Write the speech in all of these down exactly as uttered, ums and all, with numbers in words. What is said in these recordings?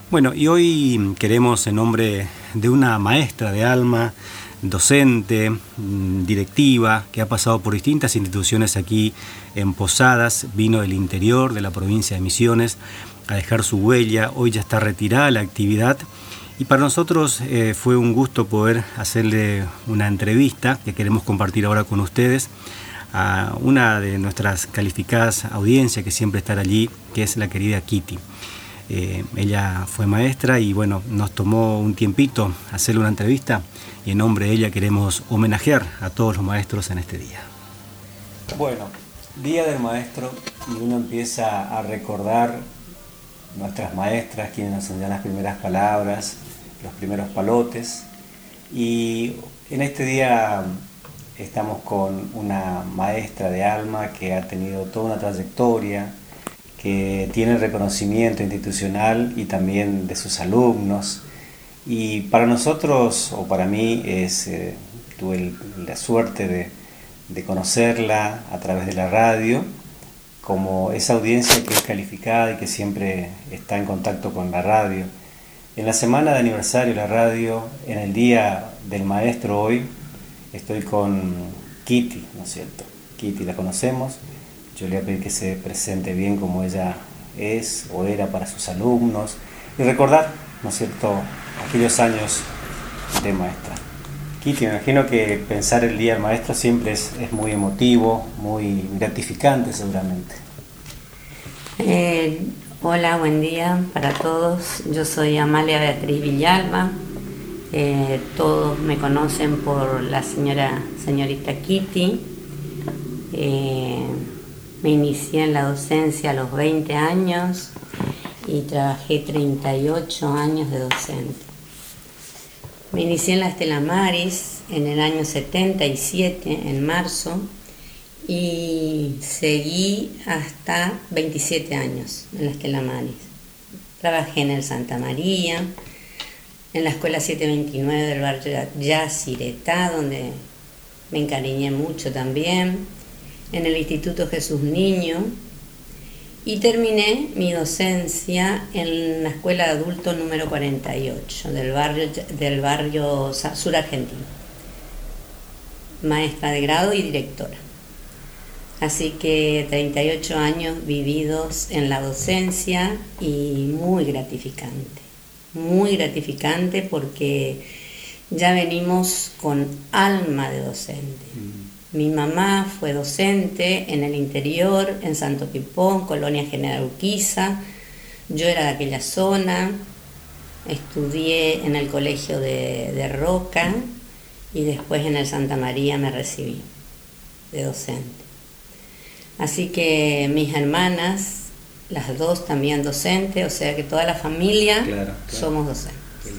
Bueno, y hoy queremos, en nombre de una maestra de alma, docente, directiva, que ha pasado por distintas instituciones aquí en Posadas, vino del interior de la provincia de Misiones a dejar su huella, hoy ya está retirada la actividad, y para nosotros eh, fue un gusto poder hacerle una entrevista que queremos compartir ahora con ustedes a una de nuestras calificadas audiencias que siempre está allí, que es la querida Kitty. Eh, ella fue maestra y bueno, nos tomó un tiempito hacerle una entrevista y en nombre de ella queremos homenajear a todos los maestros en este día. Bueno, Día del Maestro, y uno empieza a recordar nuestras maestras, quienes nos enseñan las primeras palabras, los primeros palotes, y en este día estamos con una maestra de alma que ha tenido toda una trayectoria, que tiene reconocimiento institucional y también de sus alumnos. Y para nosotros, o para mí, es, eh, tuve el, la suerte de, de conocerla a través de la radio, como esa audiencia que es calificada y que siempre está en contacto con la radio. En la semana de aniversario de la radio, en el Día del Maestro hoy, estoy con Kitty, ¿no es cierto? Kitty la conocemos. Yo le voy a pedir que se presente bien como ella es o era para sus alumnos y recordar, ¿no es cierto?, aquellos años de maestra. Kitty, me imagino que pensar el Día del Maestro siempre es, es muy emotivo, muy gratificante seguramente. Eh, hola, buen día para todos. Yo soy Amalia Beatriz Villalba. Eh, todos me conocen por la señora señorita Kitty. Eh, Me inicié en la docencia a los veinte años y trabajé treinta y ocho años de docente. Me inicié en la Estela Maris en el año setenta y siete, en marzo, y seguí hasta veintisiete años en la Estela Maris. Trabajé en el Santa María, en la Escuela setecientos veintinueve del barrio Yacyretá, donde me encariñé mucho también, en el Instituto Jesús Niño, y terminé mi docencia en la Escuela de Adultos número cuarenta y ocho del barrio, del barrio sur argentino, maestra de grado y directora. Así que treinta y ocho años vividos en la docencia y muy gratificante, muy gratificante porque ya venimos con alma de docente. Mm. Mi mamá fue docente en el interior, en Santo Pipón, Colonia General Urquiza. Yo era de aquella zona, estudié en el colegio de, de Roca y después en el Santa María me recibí de docente. Así que mis hermanas, las dos también docentes, o sea que toda la familia claro, claro. somos docentes.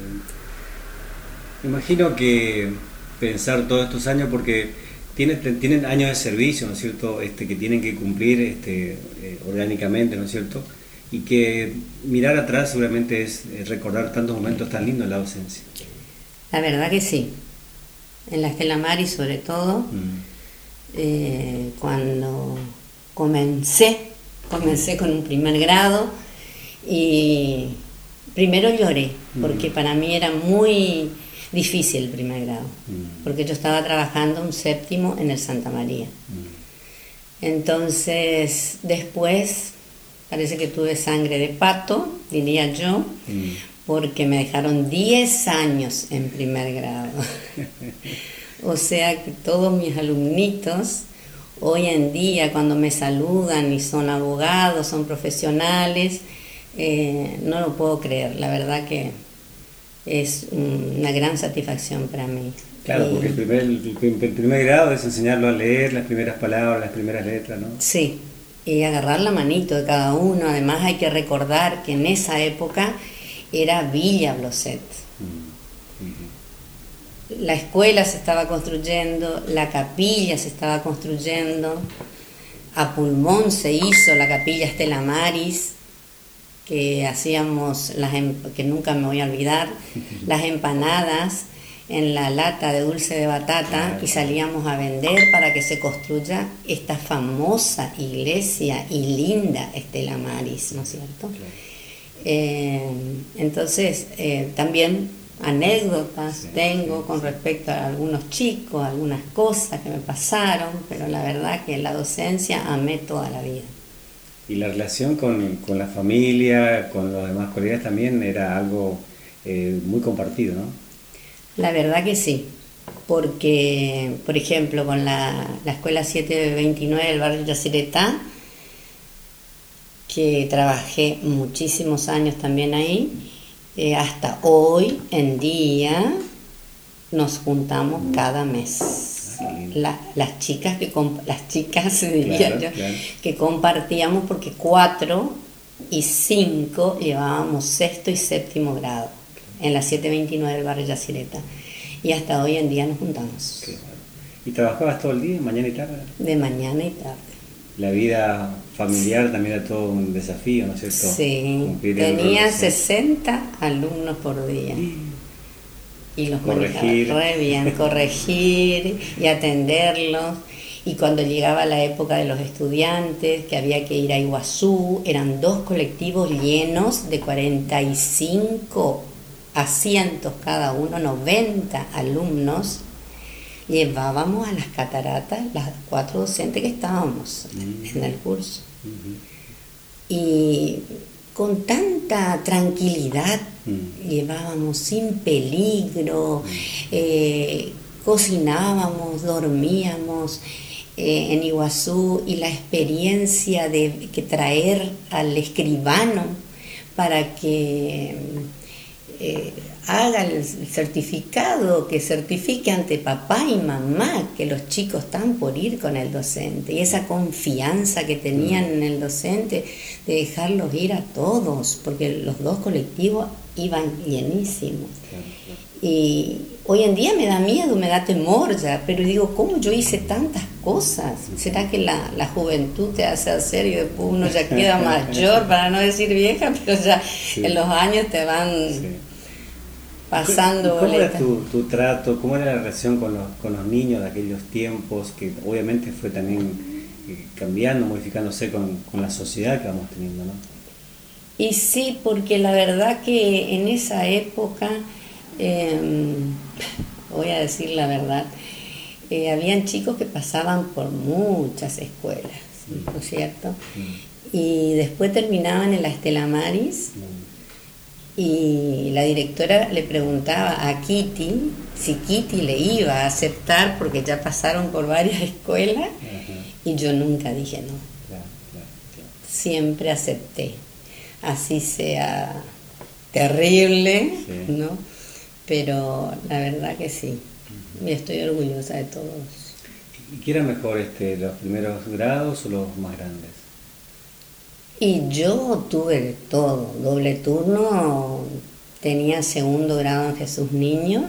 Me imagino que pensar todos estos años, porque Tienen, tienen años de servicio, ¿no es cierto?, este, que tienen que cumplir este, eh, orgánicamente, ¿no es cierto?, y que mirar atrás seguramente es, es recordar tantos momentos tan lindos en la docencia. La verdad que sí, en la Estela Maris sobre todo, mm. eh, cuando comencé, comencé con un primer grado y primero lloré, porque mm. para mí era muy difícil el primer grado, mm. porque yo estaba trabajando un séptimo en el Santa María. Mm. Entonces, después, parece que tuve sangre de pato, diría yo, mm. porque me dejaron diez años en primer grado. O sea que todos mis alumnitos, hoy en día, cuando me saludan y son abogados, son profesionales, eh, no lo puedo creer, la verdad que es una gran satisfacción para mí. Claro, y, porque el primer, el, el primer grado es enseñarlo a leer las primeras palabras, las primeras letras, ¿no? Sí, y agarrar la manito de cada uno. Además hay que recordar que en esa época era Villa Bloset. Mm-hmm. La escuela se estaba construyendo, la capilla se estaba construyendo, a pulmón se hizo la capilla Estela Maris, que hacíamos, las, que nunca me voy a olvidar, las empanadas en la lata de dulce de batata y salíamos a vender para que se construya esta famosa iglesia y linda Estela Maris, ¿no es cierto? Claro. Eh, en entonces eh, también anécdotas Sí, tengo sí, con sí. respecto a algunos chicos, algunas cosas que me pasaron, pero la verdad que la docencia amé toda la vida. Y la relación con, con la familia, con los demás colegas también era algo eh, muy compartido, ¿no? La verdad que sí, porque, por ejemplo, con la, la escuela setecientos veintinueve del barrio Yacyretá, que trabajé muchísimos años también ahí, eh, hasta hoy en día nos juntamos cada mes. Ah, qué lindo. La- las chicas que comp- las chicas diría Claro, yo, claro. que compartíamos porque cuatro y cinco llevábamos sexto y séptimo grado en la setecientos veintinueve del barrio Yacyretá, y hasta hoy en día nos juntamos Qué bueno. ¿Y trabajabas todo el día, mañana y tarde? de mañana y tarde. La vida familiar también era todo un desafío, ¿no es cierto? Sí, Cumplir el rol tenía docente. sesenta alumnos por día. Y los Corregir. manejaba re bien, corregir y atenderlos. Y cuando llegaba la época de los estudiantes, que había que ir a Iguazú, eran dos colectivos llenos de cuarenta y cinco asientos cada uno, noventa alumnos. Llevábamos a las cataratas las cuatro docentes que estábamos Mm. en el curso. Ujú. Y con tanta tranquilidad Mm. llevábamos sin peligro, eh, cocinábamos, dormíamos eh, en Iguazú, y la experiencia de que traer al escribano para que eh, haga el certificado, que certifique ante papá y mamá que los chicos están por ir con el docente, y esa confianza que tenían en el docente de dejarlos ir a todos, porque los dos colectivos iban llenísimos. Claro, claro. Y hoy en día me da miedo, me da temor ya, pero digo, ¿cómo yo hice tantas cosas? ¿Será que la, la juventud te hace hacer y después uno ya queda mayor, para no decir vieja, pero ya Sí. en los años te van Sí. pasando ¿Cómo era boletas? tu, tu trato, cómo era la relación con los, con los niños de aquellos tiempos, que obviamente fue también eh, cambiando, modificándose con, con la sociedad que vamos teniendo, ¿no? Y sí, porque la verdad que en esa época, eh, voy a decir la verdad, eh, habían chicos que pasaban por muchas escuelas, ¿no es cierto? Y después terminaban en la Estela Maris, y la directora le preguntaba a Kitty si Kitty le iba a aceptar, porque ya pasaron por varias escuelas, Ajá. y yo nunca dije no, Claro, claro, claro. siempre acepté, así sea terrible, Sí. ¿no? Pero la verdad que sí, y estoy orgullosa de todos. ¿Y qué era mejor, este, los primeros grados o los más grandes? Y yo tuve de todo, doble turno, tenía segundo grado en Jesús Niño,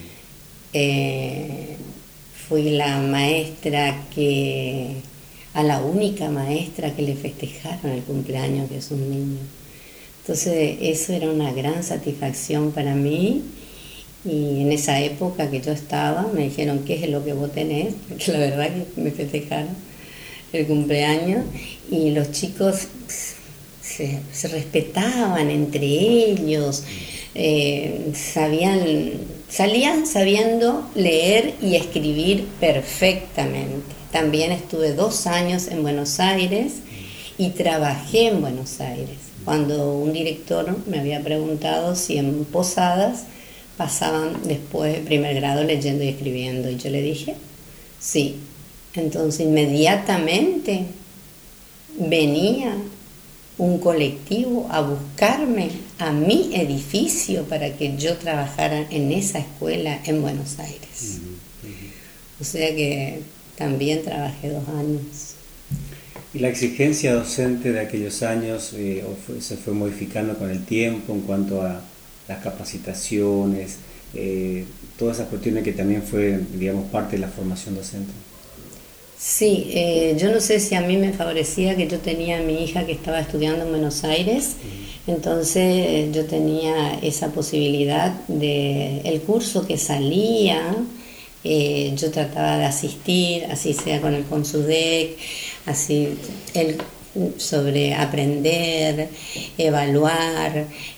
eh, fui la maestra que, a la única maestra que le festejaron el cumpleaños a Jesús Niño. Entonces eso era una gran satisfacción para mí, y en esa época que yo estaba me dijeron, ¿qué es lo que vos tenés? Porque la verdad que me festejaron el cumpleaños, y los chicos se, se respetaban entre ellos, eh, sabían, salían sabiendo leer y escribir perfectamente. También estuve dos años en Buenos Aires y trabajé en Buenos Aires, cuando un director me había preguntado si en Posadas pasaban después de primer grado leyendo y escribiendo, y yo le dije sí. Entonces inmediatamente venía un colectivo a buscarme a mi edificio para que yo trabajara en esa escuela en Buenos Aires. Ujú, ujú. O sea que también trabajé dos años. ¿Y la exigencia docente de aquellos años eh, o fue- se fue modificando con el tiempo en cuanto a las capacitaciones, eh, todas esas cuestiones que también fue, digamos, parte de la formación docente? Sí, eh, yo no sé si a mí me favorecía que yo tenía a mi hija que estaba estudiando en Buenos Aires, entonces eh, yo tenía esa posibilidad de el curso que salía, eh, yo trataba de asistir, así sea con el Consudec, así el, sobre aprender, evaluar,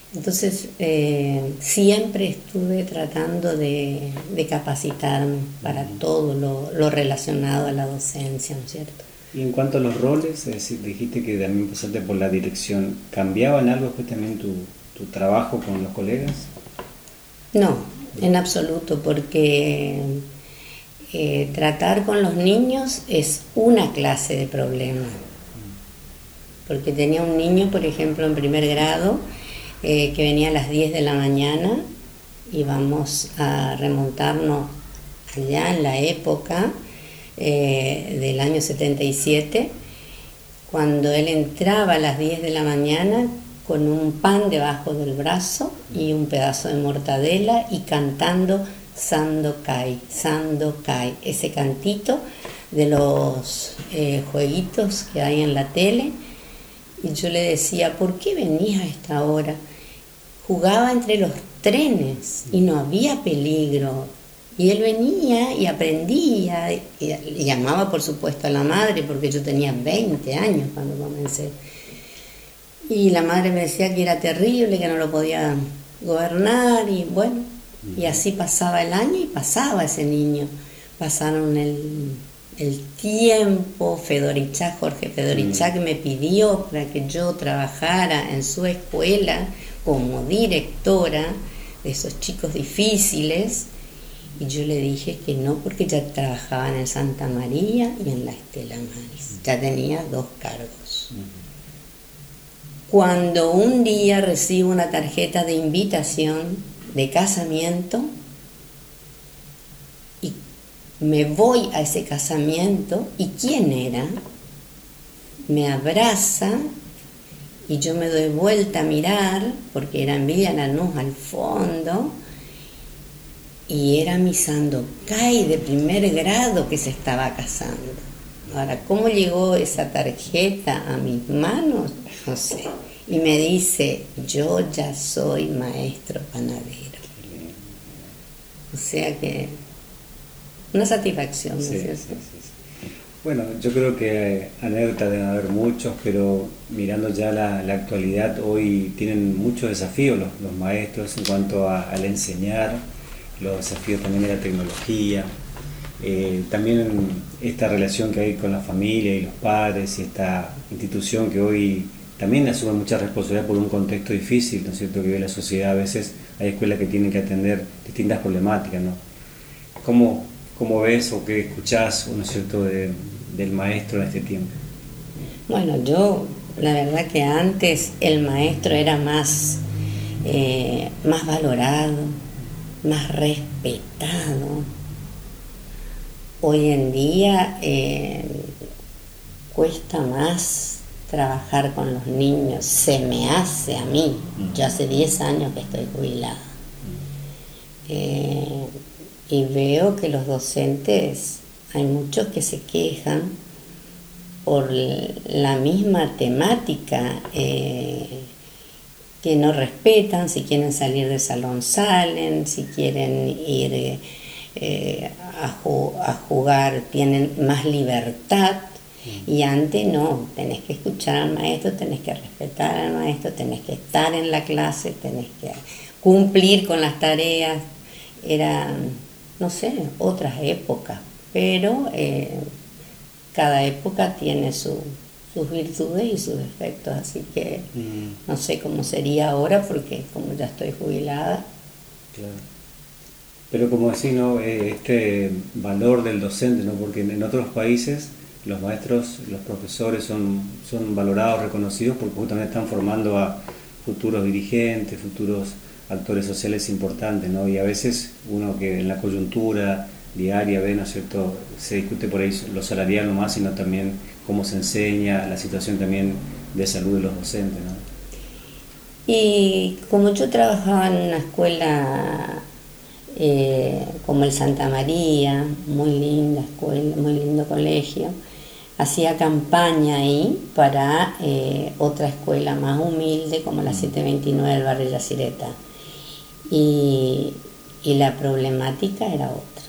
Entonces, eh, siempre estuve tratando de, de capacitarme para todo lo, lo relacionado a la docencia, ¿no es cierto? Y en cuanto a los roles, es decir, dijiste que también pasaste por la dirección, ¿cambiaba en algo pues también tu, tu trabajo con los colegas? No, en absoluto, porque eh, tratar con los niños es una clase de problema. Porque tenía un niño, por ejemplo, en primer grado, eh, que venía a las diez de la mañana, y vamos a remontarnos allá en la época eh, del año setenta y siete, cuando él entraba a las diez de la mañana con un pan debajo del brazo y un pedazo de mortadela y cantando Sandokai, Sandokai, ese cantito de los eh, jueguitos que hay en la tele. Y yo le decía, ¿por qué venís a esta hora? Jugaba entre los trenes y no había peligro. Y él venía y aprendía, y, y llamaba por supuesto a la madre, porque yo tenía veinte años cuando comencé. Y la madre me decía que era terrible, que no lo podía gobernar, y bueno, y así pasaba el año y pasaba ese niño. Pasaron el... el tiempo, Fedorichak, Jorge Fedorichak me pidió para que yo trabajara en su escuela como directora de esos chicos difíciles, y yo le dije que no, porque ya trabajaba en el Santa María y en la Estela Maris, ya tenía dos cargos. Cuando un día recibo una tarjeta de invitación de casamiento, me voy a ese casamiento, ¿y quién era? Me abraza y yo me doy vuelta a mirar, porque era en Villa Lanús al fondo, y era mi Sandokai de primer grado que se estaba casando. Ahora, ¿cómo llegó esa tarjeta a mis manos? No sé. Y me dice, yo ya soy maestro panadero. O sea que... una satisfacción, ¿no es sí, cierto? sí, sí, sí. Bueno, yo creo que anécdotas deben haber muchos, pero mirando ya la, la actualidad, hoy tienen muchos desafíos los, los maestros en cuanto a, al enseñar, los desafíos también de la tecnología, eh, también esta relación que hay con la familia y los padres, y esta institución que hoy también asume mucha responsabilidad por un contexto difícil, ¿no es cierto?, que vive la sociedad. A veces hay escuelas que tienen que atender distintas problemáticas, ¿no? ¿Cómo, cómo ves o qué escuchás, ¿no es cierto?, de, del maestro en este tiempo? Bueno, yo, la verdad que antes el maestro era más, eh, más valorado, más respetado. Hoy en día eh, cuesta más trabajar con los niños, se me hace a mí. Yo hace diez años que estoy jubilada. Eh, y veo que los docentes, hay muchos que se quejan por la misma temática, eh, que no respetan, si quieren salir del salón salen, si quieren ir eh, a, ju- a jugar tienen más libertad. Y antes no, tenés que escuchar al maestro, tenés que respetar al maestro, tenés que estar en la clase, tenés que cumplir con las tareas. Eran, no sé, otras épocas, pero eh, cada época tiene su, sus virtudes y sus defectos, así que mm. no sé cómo sería ahora, porque como ya estoy jubilada. Claro. Pero como decís, ¿no?, este valor del docente, ¿no?, porque en otros países los maestros, los profesores son, son valorados, reconocidos, porque justamente están formando a futuros dirigentes, futuros actores sociales importantes, ¿no? Y a veces uno que en la coyuntura diaria ve, ¿no es cierto?, se discute por ahí lo salarial nomás, sino también cómo se enseña, la situación también de salud de los docentes, ¿no? Y como yo trabajaba en una escuela eh, como el Santa María, muy linda escuela, muy lindo colegio, hacía campaña ahí para eh, otra escuela más humilde como la setecientos veintinueve del barrio Yacireta, y, y la problemática era otra.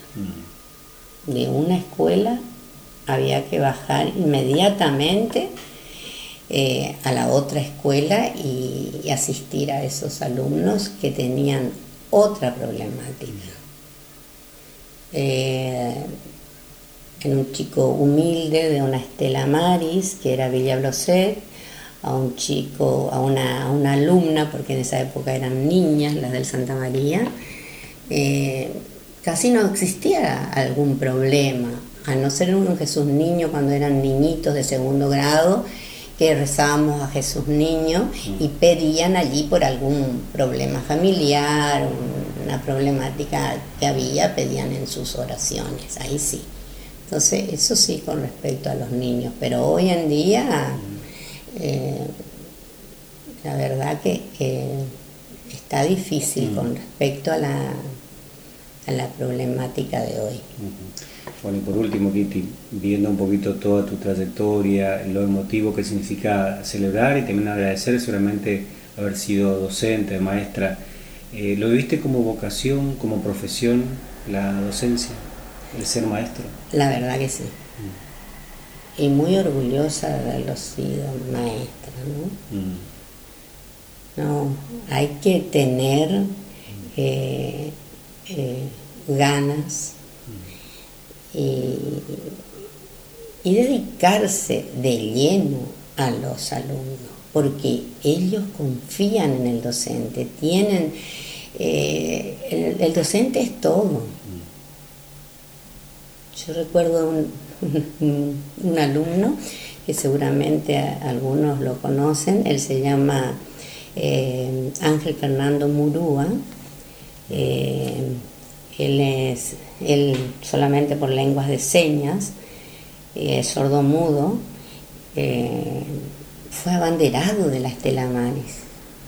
Mm. De una escuela había que bajar inmediatamente eh, a la otra escuela y, y asistir a esos alumnos que tenían otra problemática. Eh, en un chico humilde de una Estela Maris, que era Villa Bloset, a un chico, a una, a una alumna, porque en esa época eran niñas, las del Santa María, eh, casi no existía algún problema, a no ser un Jesús Niño cuando eran niñitos de segundo grado, que rezábamos a Jesús Niño y pedían allí por algún problema familiar, una problemática que había, pedían en sus oraciones, ahí sí. Entonces, eso sí con respecto a los niños, pero hoy en día, eh, la verdad que, que está difícil mm. con respecto a la, a la problemática de hoy. Uh-huh. Bueno, y por último, Kitty, viendo un poquito toda tu trayectoria, lo emotivo que significa celebrar y también agradecer seguramente haber sido docente, maestra, eh, ¿lo viviste como vocación, como profesión, la docencia? El ser maestro. La verdad que sí. Mm. Y muy orgullosa de haberlo sido maestra, ¿no? Mm. No, hay que tener eh, eh, ganas mm. y, y dedicarse de lleno a los alumnos, porque ellos confían en el docente, tienen, eh, el, el docente es todo. Yo recuerdo un, un, un alumno que seguramente algunos lo conocen, él se llama eh, Ángel Fernando Murúa, eh, él es él solamente por lenguas de señas, eh, sordomudo, eh, fue abanderado de la Estela Maris.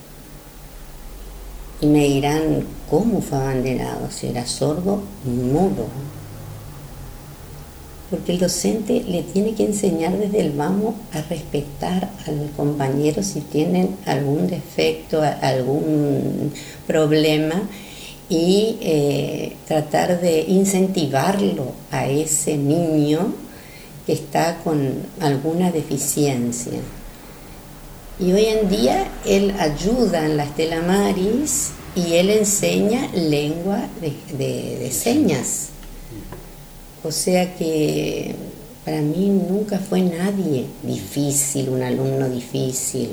Y me dirán, ¿cómo fue abanderado? Si era sordo, mudo. Porque el docente le tiene que enseñar desde el vamos a respetar a los compañeros si tienen algún defecto, algún problema y eh, tratar de incentivarlo a ese niño que está con alguna deficiencia. Y hoy en día él ayuda en la Estela Maris y él enseña lengua de, de, de señas. O sea que para mí nunca fue nadie difícil, un alumno difícil.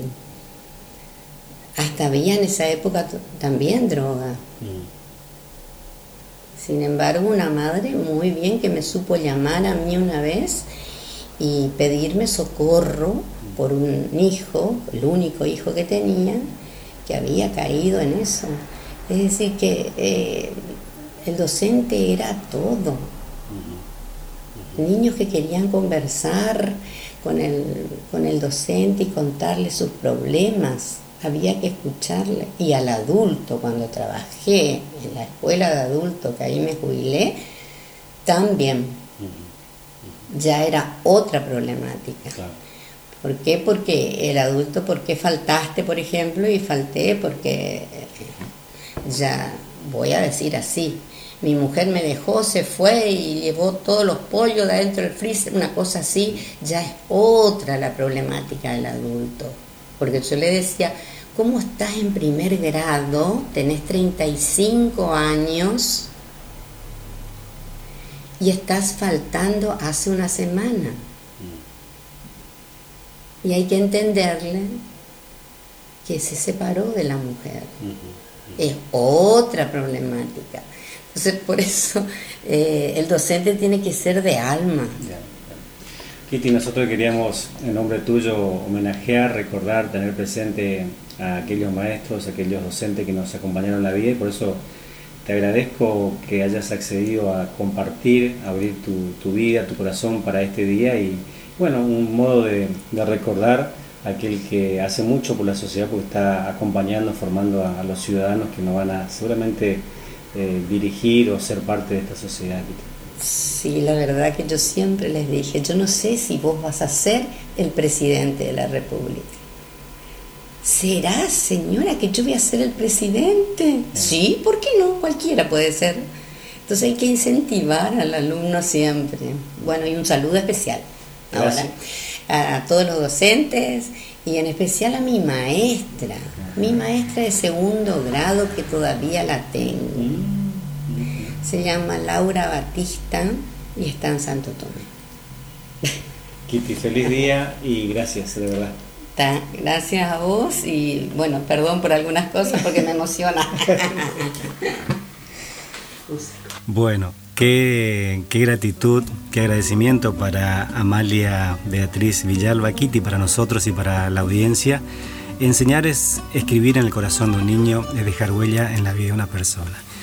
Hasta había en esa época t- también droga. Mm. Sin embargo, una madre muy bien que me supo llamar a mí una vez y pedirme socorro por un hijo, el único hijo que tenía, que había caído en eso. Es decir, que eh, el docente era todo. Niños que querían conversar con el, con el docente y contarle sus problemas, había que escucharle. Y al adulto, cuando trabajé en la escuela de adultos, que ahí me jubilé, también ya era otra problemática. Claro. ¿Por qué? Porque el adulto, ¿por qué faltaste, por ejemplo? Y falté porque, ya voy a decir así, mi mujer me dejó, se fue y llevó todos los pollos de adentro del freezer, una cosa así, ya es otra la problemática del adulto. Porque yo le decía, ¿cómo estás en primer grado? Tenés treinta y cinco años y estás faltando hace una semana. Y hay que entenderle que se separó de la mujer. Es otra problemática. Entonces, por eso eh, el docente tiene que ser de alma. Kitty, nosotros queríamos, en nombre tuyo, homenajear, recordar, tener presente a aquellos maestros, a aquellos docentes que nos acompañaron en la vida, y por eso te agradezco que hayas accedido a compartir, a abrir tu, tu vida, tu corazón para este día, y bueno, un modo de, de recordar a aquel que hace mucho por la sociedad, porque está acompañando, formando a, a los ciudadanos que nos van a seguramente eh, dirigir o ser parte de esta sociedad. Sí, la verdad que yo siempre les dije, yo no sé si vos vas a ser el presidente de la República. ¿Será, señora, que yo voy a ser el presidente? Sí, ¿por qué no? Cualquiera puede ser. Entonces hay que incentivar al alumno siempre. Bueno, y un saludo especial ahora a, a todos los docentes y en especial a mi maestra, mi maestra de segundo grado que todavía la tengo. Se llama Laura Batista y está en Santo Tomé. Kitty, feliz día y gracias, de verdad. Ta, gracias a vos y bueno, perdón por algunas cosas porque me emociona. Bueno, qué, qué gratitud, qué agradecimiento para Amalia Beatriz Villalba, Kitty, para nosotros y para la audiencia. Enseñar es escribir en el corazón de un niño, es dejar huella en la vida de una persona.